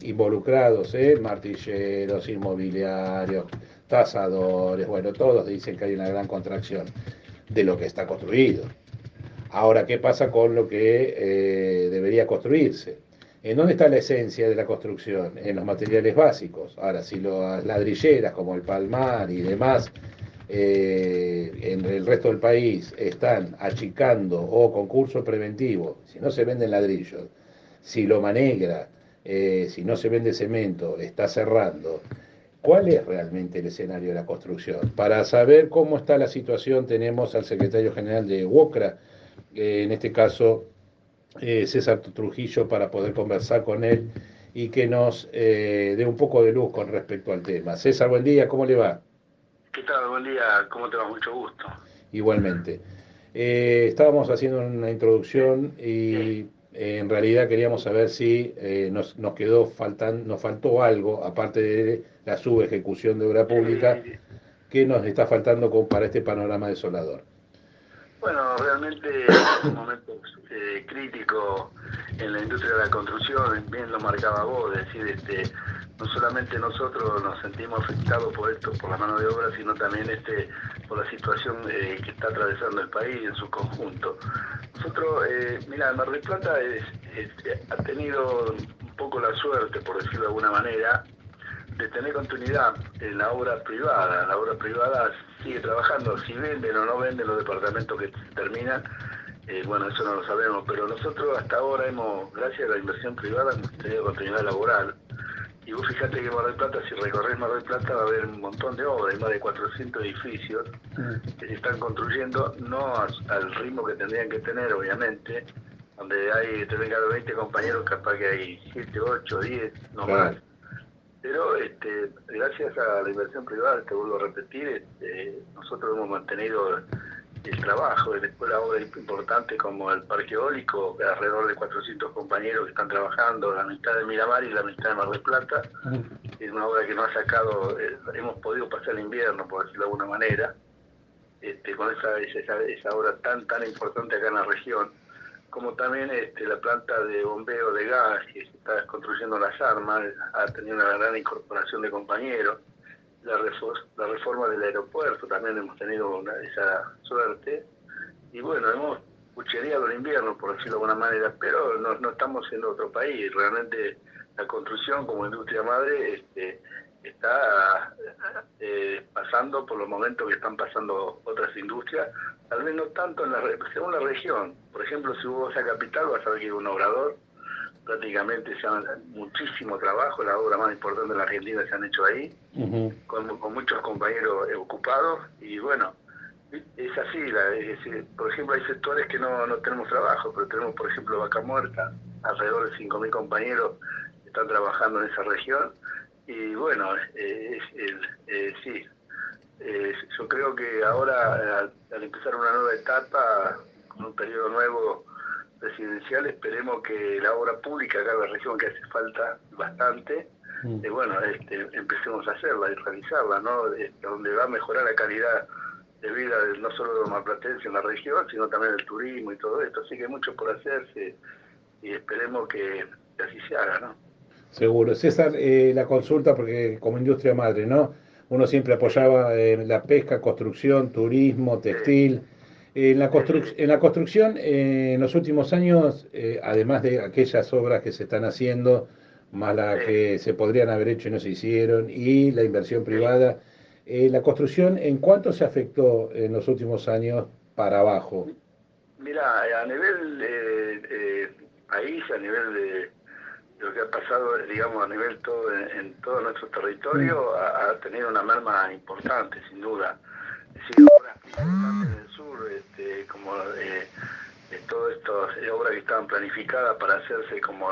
involucrados, martilleros, inmobiliarios, tasadores, bueno, todos dicen que hay una gran contracción de lo que está construido. Ahora, ¿qué pasa con lo que debería construirse? ¿En dónde está la esencia de la construcción? En los materiales básicos. Ahora, si las ladrilleras como el Palmar y demás en el resto del país están achicando o concurso preventivo, si no se venden ladrillos, si Loma Negra, si no se vende cemento, está cerrando, ¿cuál es realmente el escenario de la construcción? Para saber cómo está la situación tenemos al secretario general de WOCRA, en este caso César Trujillo, para poder conversar con él y que nos dé un poco de luz con respecto al tema. César, buen día, ¿cómo le va? ¿Qué tal? Buen día, ¿cómo te va? Mucho gusto. Igualmente. Estábamos haciendo una introducción y en realidad queríamos saber si nos quedó nos faltó algo, aparte de la subejecución de obra pública, Sí, que nos está faltando para este panorama desolador. bueno, realmente es un momento crítico en la industria de la construcción, bien lo marcaba vos, es decir, no solamente nosotros nos sentimos afectados por esto, por la mano de obra, sino también por la situación que está atravesando el país en su conjunto. Nosotros, mira, Mar del Plata ha tenido un poco la suerte, por decirlo de alguna manera, de tener continuidad en la obra privada. La obra privada sigue trabajando, si venden o no venden los departamentos que terminan, bueno, eso no lo sabemos, pero nosotros hasta ahora gracias a la inversión privada, hemos tenido continuidad laboral. Y vos fíjate que Mar del Plata, si recorres Mar del Plata, va a haber un montón de obras, hay más de 400 edificios que se están construyendo, no al ritmo que tendrían que tener, obviamente, donde tendrían que haber 20 compañeros, capaz que hay 7, 8, 10, no más. Claro. Pero gracias a la inversión privada, te vuelvo a repetir, nosotros hemos mantenido el trabajo. Después la obra importante como el parque eólico, alrededor de 400 compañeros que están trabajando, la mitad de Miramar y la mitad de Mar del Plata. Es una obra que nos ha sacado, hemos podido pasar el invierno, por decirlo de alguna manera, con esa obra tan importante acá en la región, como también la planta de bombeo de gas que se está construyendo en Las Armas, ha tenido una gran incorporación de compañeros. La reforma del aeropuerto también hemos tenido esa suerte. Y bueno, hemos puchereado el invierno, por decirlo de alguna manera, pero no estamos en otro país. Realmente la construcción como industria madre está pasando por los momentos que están pasando otras industrias, tal vez no tanto según la región. Por ejemplo, si vos vas a Capital vas a ver que hay un obrador, prácticamente muchísimo trabajo, la obra más importante de la Argentina se han hecho ahí, con muchos compañeros ocupados, y bueno, es así, por ejemplo, hay sectores que no tenemos trabajo, pero tenemos, por ejemplo, Vaca Muerta, alrededor de 5.000 compañeros que están trabajando en esa región, y bueno, sí, yo creo que ahora, al empezar una nueva etapa, con un periodo nuevo presidencial, esperemos que la obra pública acá en la región, que hace falta bastante, bueno, empecemos a hacerla y realizarla, ¿no? Donde va a mejorar la calidad de vida no solo de los marplatenses en la región, sino también el turismo y todo esto. Así que hay mucho por hacerse y esperemos que así se haga, ¿no? Seguro. César, la consulta, porque como industria madre, ¿no? Uno siempre Sí, apoyaba la pesca, construcción, turismo, sí, textil. sí, En la construcción, en los últimos años, además de aquellas obras que se están haciendo, más las sí, que se podrían haber hecho y no se hicieron, y la inversión sí. privada, la construcción, ¿en cuánto se afectó en los últimos años para abajo? Mira, a nivel país, a nivel de lo que ha pasado, digamos, a nivel todo en todo nuestro Mm. territorio, ha tenido una merma importante, sin duda. Es decir, obras importantes del sur, como todo esto, obras que estaban planificadas para hacerse como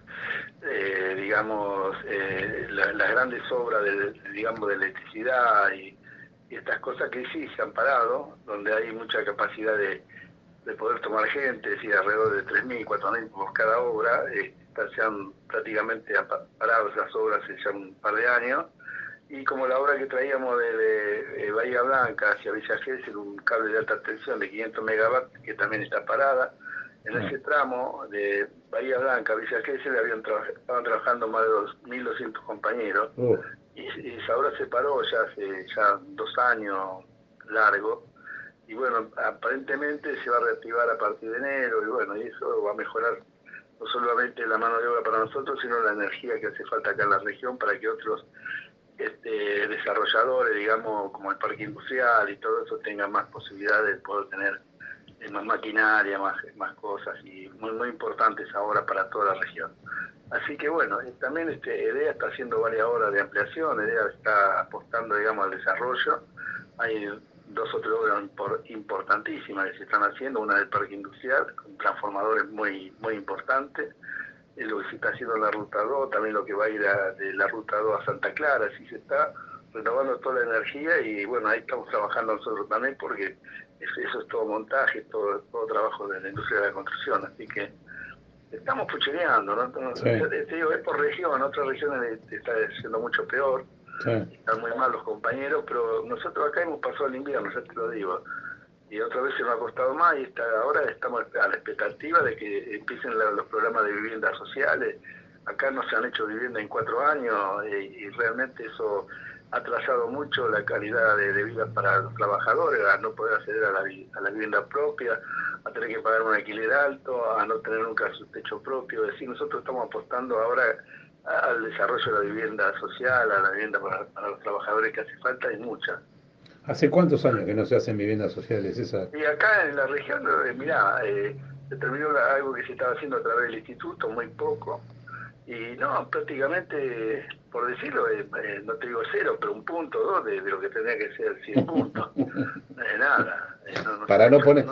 digamos, las grandes obras digamos, de electricidad y estas cosas que sí se han parado, donde hay mucha capacidad de poder tomar gente, es decir, alrededor de 3.000, 4.000 por cada obra, se han prácticamente parado esas obras hace ya un par de años, y como la obra que traíamos de Bahía Blanca hacia Villa Gesell, un cable de alta tensión de 500 megavatios, que también está parada, en ese tramo de Bahía Blanca, Villa Gesell, estaban trabajando más de 1.200 compañeros, y ahora se paró ya hace 2 años largo, y bueno, aparentemente se va a reactivar a partir de enero, y bueno, y eso va a mejorar no solamente la mano de obra para nosotros, sino la energía que hace falta acá en la región para que otros desarrolladores, digamos, como el parque industrial y todo eso, tengan más posibilidades de poder tener más maquinaria, más cosas, y muy, muy importantes ahora para toda la región. Así que bueno, también EDEA está haciendo varias obras de ampliación, EDEA está apostando, digamos, al desarrollo. Hay 2 o 3 obras importantísimas que se están haciendo, una del parque industrial, con transformadores muy, muy importantes, lo que se está haciendo en la Ruta 2, también lo que va a ir de la Ruta 2 a Santa Clara, así se está renovando toda la energía, y bueno, ahí estamos trabajando nosotros también, porque eso es todo montaje, todo trabajo de la industria de la construcción, así que estamos puchereando, ¿no? Sí. Te digo, es por región, otras regiones está siendo mucho peor, Sí. están muy mal los compañeros, pero nosotros acá hemos pasado el invierno, ya te lo digo, y otra vez se nos ha costado más, y ahora estamos a la expectativa de que empiecen los programas de viviendas sociales. Acá no se han hecho vivienda en 4 años, y realmente eso ha atrasado mucho la calidad de vida para los trabajadores, a no poder acceder a la vivienda propia, a tener que pagar un alquiler alto, a no tener nunca su techo propio. Es decir, nosotros estamos apostando ahora al desarrollo de la vivienda social, a la vivienda para los trabajadores que hace falta, y mucha. ¿Hace cuántos años que no se hacen viviendas sociales, César? Y acá en la región, mirá, se terminó algo que se estaba haciendo a través del instituto, muy poco, y no, prácticamente, por decirlo, no te digo 0, pero 1 punto, 2 de lo que tenía que ser 100 puntos. Nada. Para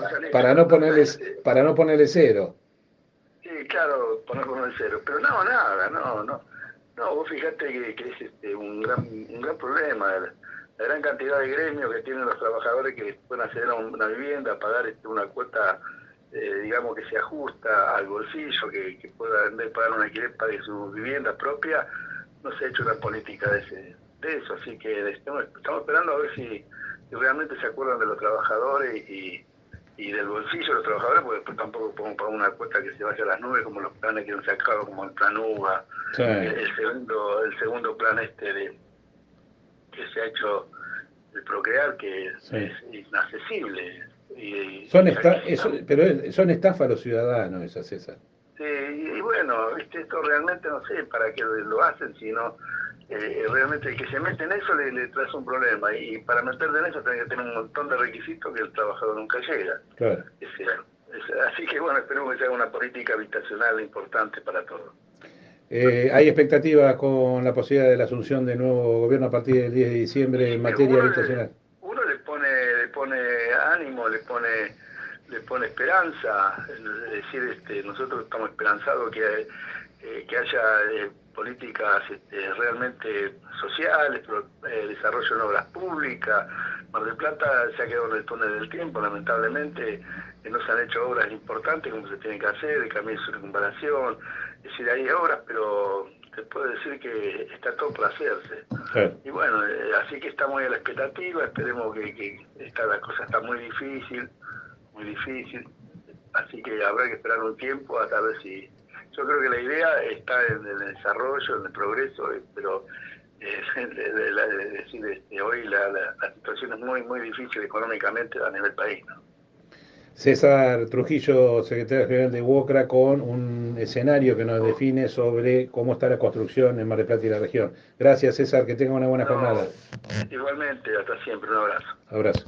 no ponerle 0. Sí, claro, ponerlo en 0, pero no, nada, no, vos fijate que es un gran problema, la gran cantidad de gremios que tienen los trabajadores que pueden acceder a una vivienda, pagar una cuota, digamos, que se ajusta al bolsillo, que pueda, en vez de pagar un alquiler, pague su vivienda propia. No se ha hecho una política de eso, así que estamos esperando a ver si realmente se acuerdan de los trabajadores y del bolsillo de los trabajadores, porque después tampoco podemos pagar una cuota que se vaya a las nubes, como los planes que han sacado, como el plan UBA, Sí. el segundo plan que se ha hecho, el Procrear, que Sí. es inaccesible. Pero son estafas a los ciudadanos esas, César. Sí, y bueno, esto realmente no sé para qué lo hacen, sino realmente el que se mete en eso le trae un problema, y para meterte en eso tiene que tener un montón de requisitos que el trabajador nunca llega. Claro. Así que bueno, esperemos que sea una política habitacional importante para todos. ¿Hay expectativas con la posibilidad de la asunción del nuevo gobierno a partir del 10 de diciembre en materia habitacional? Uno le pone ánimo, le pone esperanza. Es decir, nosotros estamos esperanzados que haya políticas realmente sociales, desarrollo en obras públicas. Mar del Plata se ha quedado en el túnel del tiempo, lamentablemente. No se han hecho obras importantes como se tienen que hacer, el camino de circunvalación. Es decir, hay obras, pero te puedo decir que está todo por hacerse. Claro. Y bueno, así que estamos a la expectativa, esperemos que la cosa está muy difícil, así que habrá que esperar un tiempo hasta ver si... Yo creo que la idea está en el desarrollo, en el progreso, pero hoy la situación es muy, muy difícil económicamente a nivel país, ¿no? César Trujillo, secretario general de UOCRA, con un escenario que nos define sobre cómo está la construcción en Mar del Plata y la región. Gracias, César, que tenga una buena jornada. Igualmente, hasta siempre, un abrazo. Abrazo.